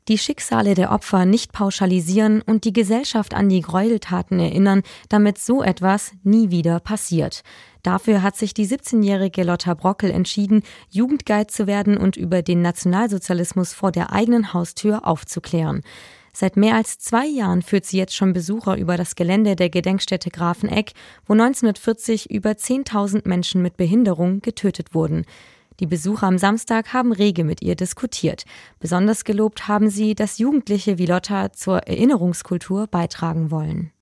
Die Schicksale der Opfer nicht pauschalisieren und die Gesellschaft an die Gräueltaten erinnern, damit so etwas nie wieder passiert. Dafür hat sich die 17-jährige Lotta Brockel entschieden, Jugendguide zu werden und über den Nationalsozialismus vor der eigenen Haustür aufzuklären. Seit mehr als 2 Jahren führt sie jetzt schon Besucher über das Gelände der Gedenkstätte Grafeneck, wo 1940 über 10.000 Menschen mit Behinderung getötet wurden. Die Besucher am Samstag haben rege mit ihr diskutiert. Besonders gelobt haben sie, dass Jugendliche wie Lotta zur Erinnerungskultur beitragen wollen.